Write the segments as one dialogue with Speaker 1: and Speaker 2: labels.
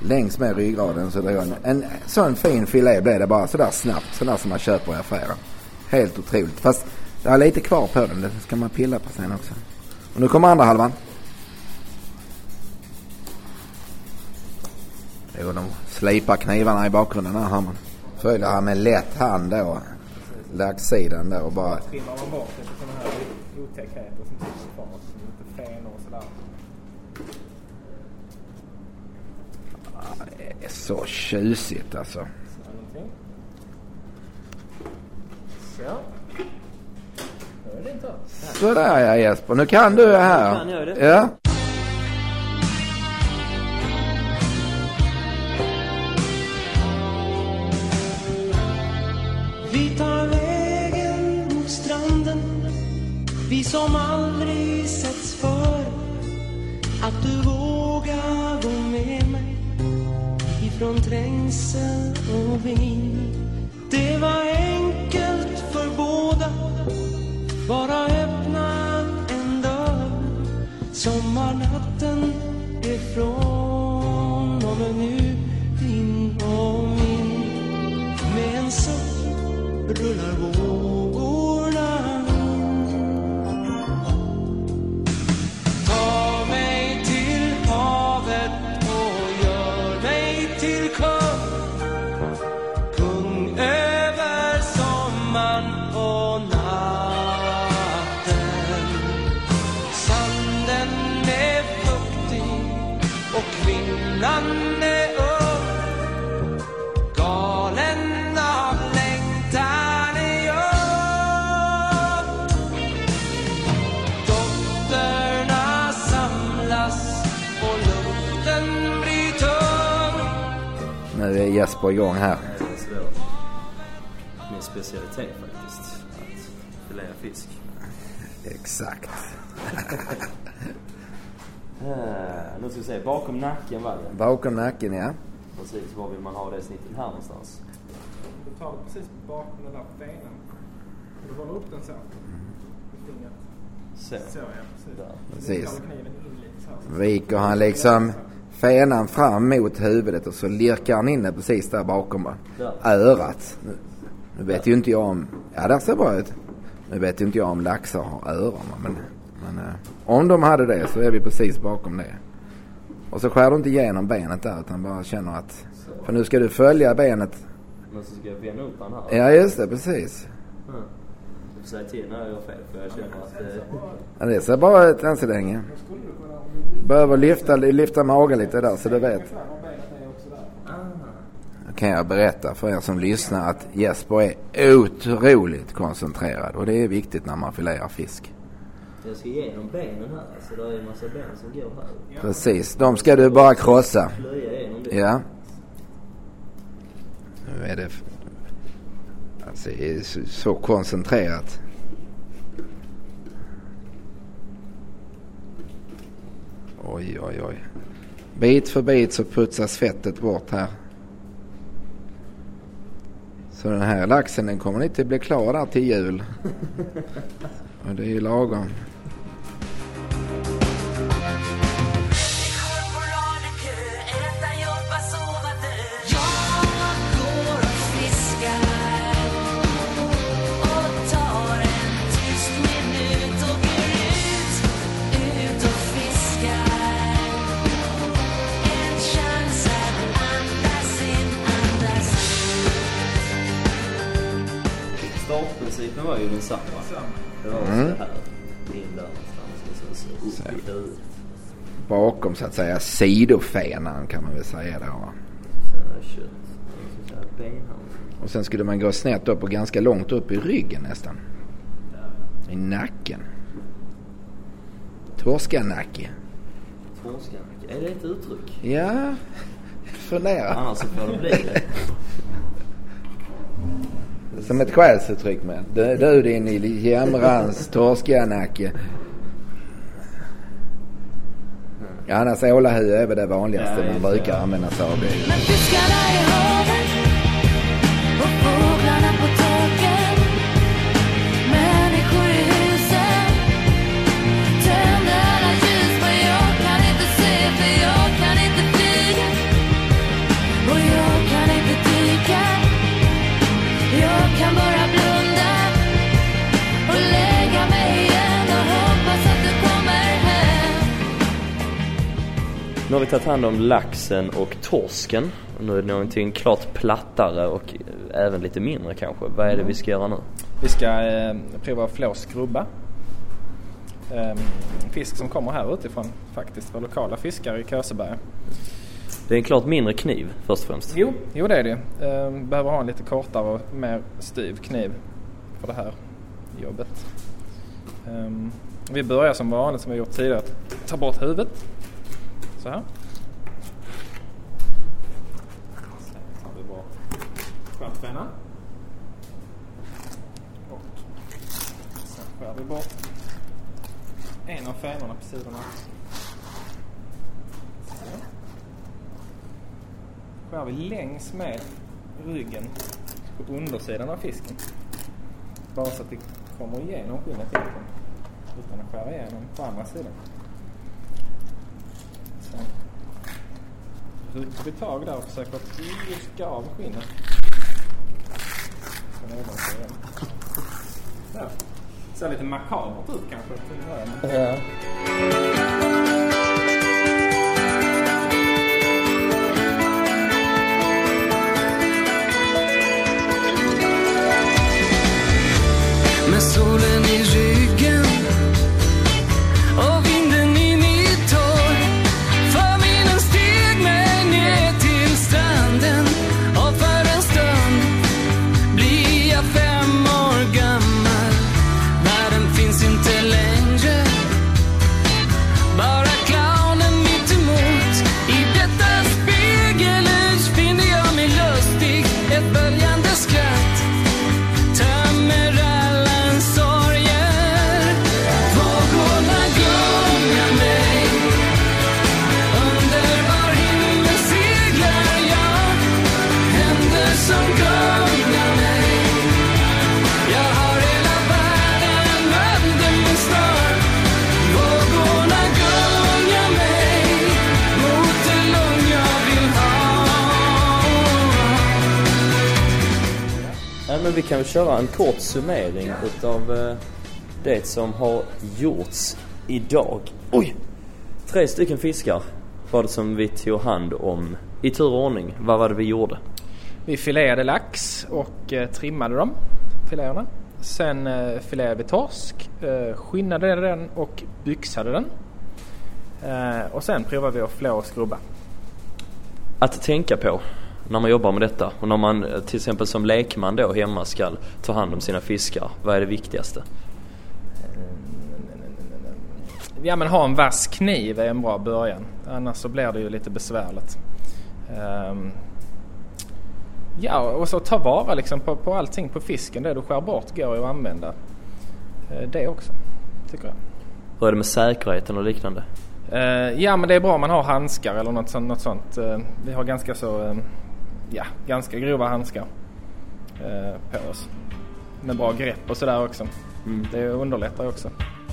Speaker 1: längs med ryggraden så drar en sån fin filé blir det bara sådär snabbt, sådär som man köper i affären. Helt otroligt. Fast det är lite kvar på den, det ska man pilla på sen också. Och nu kommer andra halvan. Jo, de slipar knivarna i bakgrunden här, hör man. Följer här med lätt hand då, laxsidan där och bara...
Speaker 2: Trimmar man bort lite sådana här otäckheter som sitter kvar, som lite fen och sådär.
Speaker 1: Det är så tjusigt alltså.
Speaker 2: Så. Nu är det inte.
Speaker 1: Så där ja, Jesper. Nu kan du det här.
Speaker 3: Nu kan jag det.
Speaker 1: Ja.
Speaker 4: Vi tar vägen mot stranden, vi som aldrig setts för. Att du vågar gå med mig ifrån trängsel och vind. Det var enkelt för båda, bara öppna en dörr. Sommarnatten är från och med nu din och min. Med en suck rullar vågorna. Ta mig till havet och gör mig till kung. Kung över sommaren och natten. Sanden är fuktig och kvinnan är ung. Galen av längtan är jag. Dofterna samlas och luften blir tung.
Speaker 1: Nu är Jesper igång här.
Speaker 3: Min specialitet faktiskt, att filea fisk.
Speaker 1: Exakt.
Speaker 3: Nu ska vi se, bakom nacken var det.
Speaker 1: Bakom nacken, ja.
Speaker 3: Precis, var vill man ha det snittet här någonstans?
Speaker 2: Du tar precis bakom den där benen. Du håller upp den så.
Speaker 3: Så.
Speaker 2: Så, ja.
Speaker 1: Precis.
Speaker 2: Kniven in lite så här.
Speaker 1: Viker han liksom fenan fram mot huvudet och så lirkar han in det precis där bakom örat. Nu vet ju inte jag om... Ja, det ser bra ut. Nu vet ju inte jag om laxar har öron. Men om de hade det så är vi precis bakom det. Och så skär du inte igenom benet där utan bara känner att... För nu ska du följa benet.
Speaker 3: Men så ska jag vända upp den här.
Speaker 1: Ja, just det. Precis.
Speaker 3: Du får säga till när jag gör fel för jag känner att...
Speaker 1: Ja, det ser bra ut än så länge. Behöver lyfta magen lite där så du vet. Kan jag berätta för er som lyssnar att Jesper är otroligt koncentrerad. Och det är viktigt när man filerar fisk.
Speaker 3: Jag ska igenom benen här. Så det är en massa ben som går här.
Speaker 1: Precis, de ska du bara krossa. Ja. Nu är det... Alltså det är så koncentrerat. Oj, oj, oj. Bit för bit så putsas fettet bort här. Så den här laxen den kommer inte bli klar där till jul. Och det är ju lagom.
Speaker 3: Startprincipen var ju densamma. Det var så här. In där någonstans.
Speaker 1: Bakom så att säga sidofenan kan man väl säga då.
Speaker 3: Sen kött. Så här benhand.
Speaker 1: Och sen skulle man gå snett upp och ganska långt upp i ryggen nästan. I nacken. Torskanacke.
Speaker 3: Torskanacke. Är det ett uttryck?
Speaker 1: Ja, fundera.
Speaker 3: Annars så får det bli det.
Speaker 1: Som ett skällsuttryck med. Du din i jämrans torskanacke. Ja, annars ålahuvud är väl det vanligaste man brukar använda sig av det.
Speaker 4: Men fiskarna i havet och fåglarna på taket, människor i husen, tänder alla ljus, men jag kan inte se för jag kan inte flyga.
Speaker 3: Nu har vi tagit hand om laxen och torsken. Nu är det någonting klart plattare och även lite mindre kanske. Vad är det vi ska göra nu?
Speaker 2: Vi ska prova flåskrubba. Fisk som kommer här utifrån faktiskt, för lokala fiskare i Köseberg.
Speaker 3: Det är en klart mindre kniv först och främst.
Speaker 2: Jo det är det. Behöver ha en lite kortare och mer styv kniv för det här jobbet. Vi börjar som vanligt som vi gjort tidigare. Ta bort huvudet. Så här. Sen tar vi bort stjärtfenan. Och sen skär vi bort en av fenorna på sidorna. Så. Skär vi längs med ryggen på undersidan av fisken. Bara så att det kommer igenom skinnet egentligen. Utan att skära igenom på andra sidan. Så rycker vi tag där och försöker att lyfta av skinnet. Så ser lite makabert ut kanske.
Speaker 3: Ja.
Speaker 5: Med solen i ryggen och vinden i mitt hår, för vinden steg mig ner till stranden, och för en stund blir jag 5 år gammal. Världen finns inte längre, bara clownen mitt emot. I detta spegelljus finner jag mig lustig, ett böljande skratt tömmer alla sorger. Vågorna gungar mig, underbar himmel seglar jag. Händer som gungar mig, jag har hela världen under min snör. Vågorna gungar mig mot det lugn jag vill ha.
Speaker 3: Ja, men vi kan väl köra en kort summering utav det som har gjorts idag. Oj! 3 stycken fiskar var det som vi tog hand om i tur och ordning. Vad var det vi gjorde?
Speaker 2: Vi filerade lax och trimmade dem, filéerna. Sen filerade vi torsk, skinnade den och byxade den. Och sen provade vi att flå och skrubba.
Speaker 3: Att tänka på när man jobbar med detta och när man till exempel som lekman då hemma ska ta hand om sina fiskar. Vad är det viktigaste?
Speaker 2: Ja, men ha en vass kniv är en bra början. Annars så blir det ju lite besvärligt. Ja, och så ta vara liksom på allting på fisken. Det du skär bort går ju att använda. Det också, tycker jag.
Speaker 3: Hur är det med säkerheten och liknande?
Speaker 2: Ja, men det är bra om man har handskar eller något sånt. Vi har ganska så ganska grova handskar på oss. Med bra grepp och sådär också. Det underlättar också.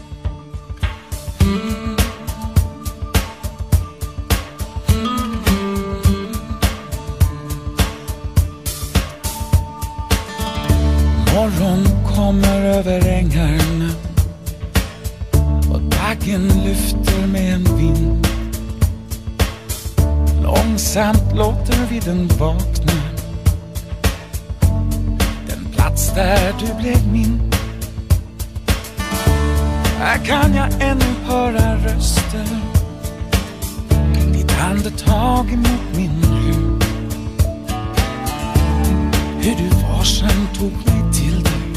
Speaker 6: Morgon kommer över ängarna och dagen lyfter med en vind. Långsamt låter vi den vakna, den plats där du blev min. Här kan jag ännu höra röster, ditt andetag mot min hud. Hur du varsamt tog mig till dig,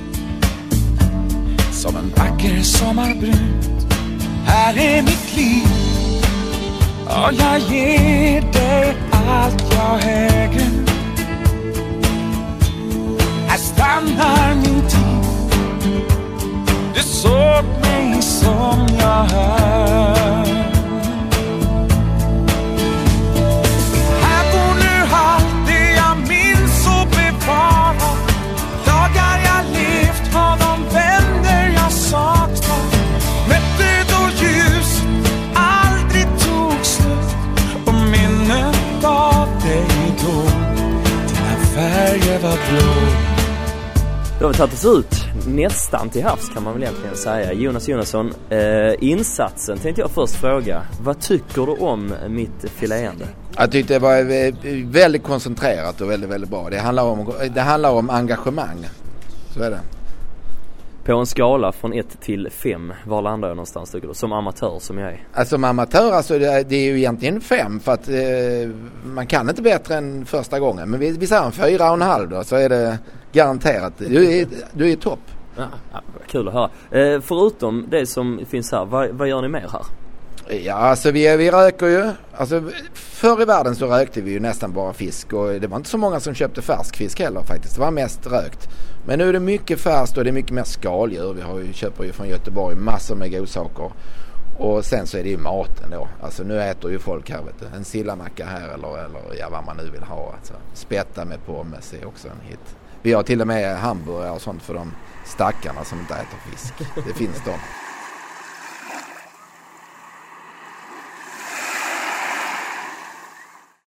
Speaker 6: som en vacker sommarbrud. Här är mitt liv, och jag ger dig allt jag äger. Här stannar min tid, du såg mig som jag är. Här bor nu allt det jag minns och bevarar. Dagar jag levt, har de vänner jag saknar. Mötte då ljus aldrig tog slut, och minnet av dig då, dina färger var blå.
Speaker 3: Då har vi tagit oss ut nästan till havs kan man väl egentligen säga. Jonas Jonasson, insatsen tänkte jag först fråga. Vad tycker du om mitt filéande?
Speaker 1: Jag tyckte det var väldigt koncentrerat och väldigt, väldigt bra. Det handlar om engagemang. Så är det.
Speaker 3: På en skala från 1 till 5, var landar jag någonstans tycker du? Som amatör som jag är.
Speaker 1: Alltså som amatör, alltså det är ju egentligen 5 för att man kan inte bättre än första gången. Men vi säger en 4,5 då, så är det garanterat. Du är topp.
Speaker 3: Ja, kul att höra. Förutom det som finns här, vad gör ni mer här?
Speaker 1: Ja, alltså vi röker ju. Alltså förr i världen så rökte vi ju nästan bara fisk. Och det var inte så många som köpte färsk fisk heller faktiskt. Det var mest rökt. Men nu är det mycket färskt och det är mycket mer skaldjur. Vi köper ju från Göteborg massor med godsaker. Och sen så är det ju maten då. Alltså nu äter ju folk här, vet du. En sillamacka här eller ja, vad man nu vill ha. Alltså, spätta med pommes är också en hit. Vi har till och med hamburgare och sånt för de stackarna som inte äter fisk. Det finns de.